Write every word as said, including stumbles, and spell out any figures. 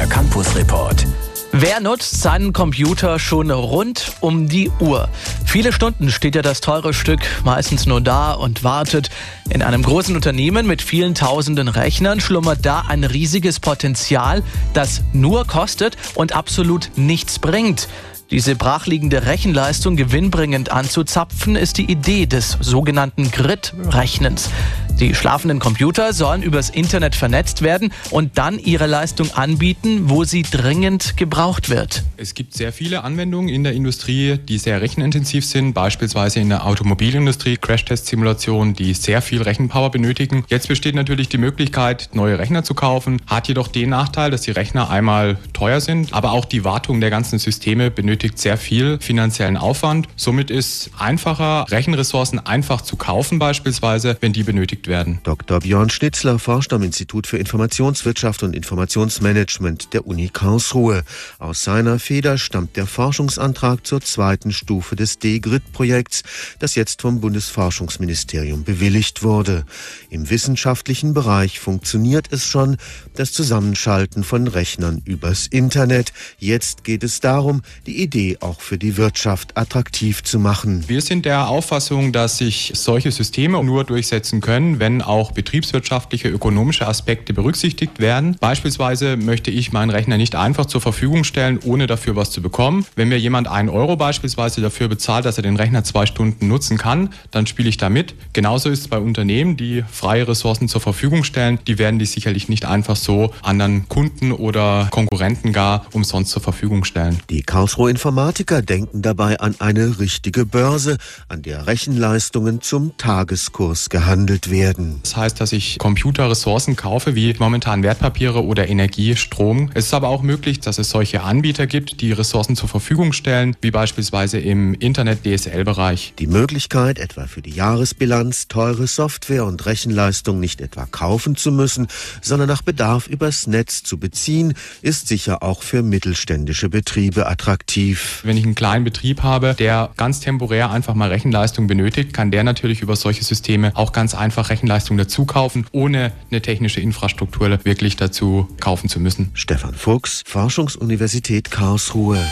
Der Campus Report. Wer nutzt seinen Computer schon rund um die Uhr? Viele Stunden steht ja das teure Stück meistens nur da und wartet. In einem großen Unternehmen mit vielen tausenden Rechnern schlummert da ein riesiges Potenzial, das nur kostet und absolut nichts bringt. Diese brachliegende Rechenleistung gewinnbringend anzuzapfen, ist die Idee des sogenannten Grid-Rechnens. Die schlafenden Computer sollen übers Internet vernetzt werden und dann ihre Leistung anbieten, wo sie dringend gebraucht wird. Es gibt sehr viele Anwendungen in der Industrie, die sehr rechenintensiv sind, beispielsweise in der Automobilindustrie, Crash-Test-Simulationen, die sehr viel Rechenpower benötigen. Jetzt besteht natürlich die Möglichkeit, neue Rechner zu kaufen, hat jedoch den Nachteil, dass die Rechner einmal teuer sind, aber auch die Wartung der ganzen Systeme benötigt sehr viel finanziellen Aufwand. Somit ist einfacher, Rechenressourcen einfach zu kaufen beispielsweise, wenn die benötigt werden. Doktor Björn Schnitzler forscht am Institut für Informationswirtschaft und Informationsmanagement der Uni Karlsruhe. Aus seiner Feder stammt der Forschungsantrag zur zweiten Stufe des D-Grid-Projekts, das jetzt vom Bundesforschungsministerium bewilligt wurde. Im wissenschaftlichen Bereich funktioniert es schon, das Zusammenschalten von Rechnern übers Internet. Jetzt geht es darum, die Idee auch für die Wirtschaft attraktiv zu machen. Wir sind der Auffassung, dass sich solche Systeme nur durchsetzen können, wenn auch betriebswirtschaftliche, ökonomische Aspekte berücksichtigt werden. Beispielsweise möchte ich meinen Rechner nicht einfach zur Verfügung stellen, ohne dafür was zu bekommen. Wenn mir jemand einen Euro beispielsweise dafür bezahlt, dass er den Rechner zwei Stunden nutzen kann, dann spiele ich da mit. Genauso ist es bei Unternehmen, die freie Ressourcen zur Verfügung stellen. Die werden die sicherlich nicht einfach so anderen Kunden oder Konkurrenten gar umsonst zur Verfügung stellen. Die Karlsruher Informatiker denken dabei an eine richtige Börse, an der Rechenleistungen zum Tageskurs gehandelt werden. Das heißt, dass ich Computerressourcen kaufe, wie momentan Wertpapiere oder Energie, Strom. Es ist aber auch möglich, dass es solche Anbieter gibt, die Ressourcen zur Verfügung stellen, wie beispielsweise im Internet-D S L-Bereich. Die Möglichkeit, etwa für die Jahresbilanz teure Software und Rechenleistung nicht etwa kaufen zu müssen, sondern nach Bedarf übers Netz zu beziehen, ist sicher auch für mittelständische Betriebe attraktiv. Wenn ich einen kleinen Betrieb habe, der ganz temporär einfach mal Rechenleistung benötigt, kann der natürlich über solche Systeme auch ganz einfach Rechenleistung dazu kaufen, ohne eine technische Infrastruktur wirklich dazu kaufen zu müssen. Stefan Fuchs, Forschungsuniversität Karlsruhe.